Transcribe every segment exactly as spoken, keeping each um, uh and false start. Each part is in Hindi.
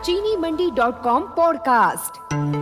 चीनी मंडी डॉट कॉम पॉडकास्ट।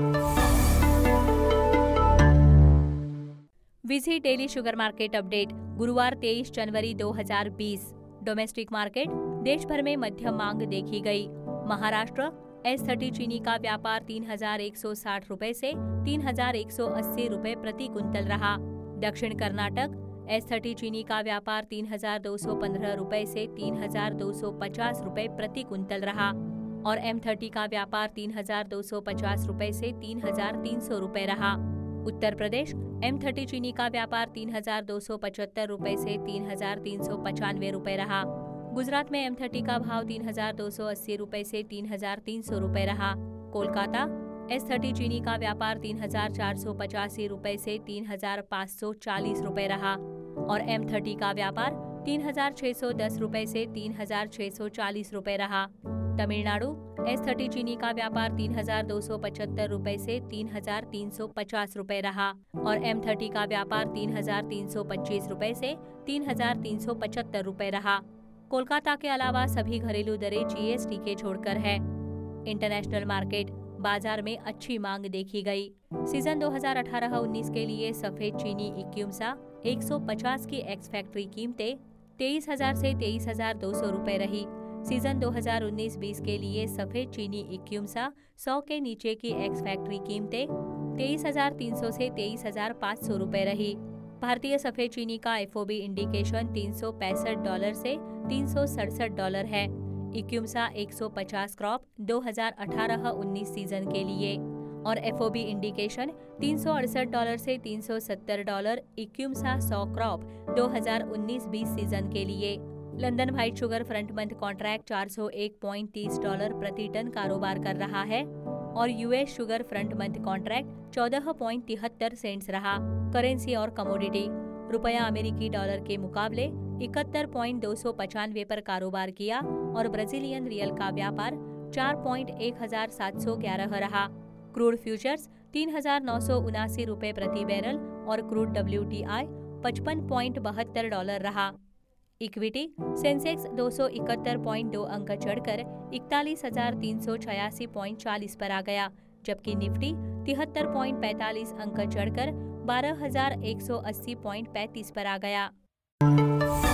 विजी डेली शुगर मार्केट अपडेट गुरुवार तेईस जनवरी दो हज़ार बीस। डोमेस्टिक मार्केट देश भर में मध्यम मांग देखी गई। महाराष्ट्र एस थर्टी चीनी का व्यापार तीन हजार एक सौ साठ रुपए से तीन हजार एक सौ अस्सी रुपए प्रति कुंतल रहा। दक्षिण कर्नाटक एस थर्टी चीनी का व्यापार तीन हजार दो सौ पंद्रह रुपए से तीन हजार दो सौ पचास रुपए प्रति कुंतल रहा और एम थर्टी का व्यापार तीन हजार दो सौ पचास रुपए से तीन हजार तीन सौ रुपए रहा। उत्तर प्रदेश एम थर्टी चीनी का व्यापार तीन हजार दो सौ पचहत्तर रुपए से तीन हजार तीन सौ पचानवे रुपए रहा। गुजरात में एम थर्टी का भाव तीन हजार दो सौ अस्सी रुपए से तीन हजार तीन सौ रुपए रहा। कोलकाता एस थर्टी चीनी का व्यापार तीन हजार चार सौ पचासी रुपए से तीन हजार पाँच सौ चालीस रुपए रहा और एम थर्टी का व्यापार तीन हजार छह सौ दस रुपए से तीन हजार छह सौ चालीस रुपए रहा। तमिलनाडु एस थर्टी चीनी का व्यापार तीन हजार दो सौ पचहत्तर रुपए से तीन हजार तीन सौ पचास रुपए रहा और एम थर्टी का व्यापार तीन हजार तीन सौ पच्चीस रुपए से तीन हजार तीन सौ पचहत्तर रुपए रहा। कोलकाता के अलावा सभी घरेलू दरें जी एस टी के छोड़कर है। इंटरनेशनल मार्केट बाजार में अच्छी मांग देखी गई। सीजन दो हज़ार अठारह उन्नीस के लिए सफेद चीनी इक्यूमसा एक सौ पचास की एक्स फैक्ट्री कीमतें तेईस हजार से तेईस हजार दो सौ रुपए रही। सीजन दो हज़ार उन्नीस बीस के लिए सफेद चीनी इक्यूमसा सौ के नीचे की एक्स फैक्ट्री कीमतें तेईस हजार तीन सौ से तेईस हजार पाँच सौ रुपए रही। भारतीय सफेद चीनी का एफ ओ बी इंडिकेशन तीन सौ पैंसठ डॉलर से तीन सौ सड़सठ डॉलर है। इक्यूमसा एक सौ पचास क्रॉप दो हज़ार अठारह उन्नीस सीजन के लिए और एफ ओ बी इंडिकेशन तीन सौ अड़सठ डॉलर से तीन सौ सत्तर डॉलर इक्यूमसा सौ क्रॉप दो हज़ार उन्नीस बीस सीजन के लिए। London white sugar front month contract चार सौ एक पॉइंट तीस डॉलर प्रति टन कारोबार कर रहा है और US sugar front month contract चौदह पॉइंट तिहत्तर सेंट्स रहा। करेंसी और कमोडिटी रुपया अमेरिकी डॉलर के मुकाबले इकहत्तर पॉइंट दो सौ पचानवे पर कारोबार किया और ब्राजीलियन रियल का व्यापार चार पॉइंट एक हजार सात सौ ग्यारह रहा। क्रूड फ्यूचर्स तीन हजार नौ सौ उनासी रुपए प्रति बैरल और क्रूड डब्ल्यू टी आई पचपन पॉइंट बहत्तर डॉलर रहा। इक्विटी सेंसेक्स दो सौ इकहत्तर पॉइंट दो अंक चढ़कर इकतालीस हजार तीन सौ छियासी पॉइंट चालीस पर आ गया, जबकि निफ्टी तिहत्तर पॉइंट पैंतालीस अंक चढ़कर बारह हजार एक सौ अस्सी पॉइंट पैंतीस पर आ गया।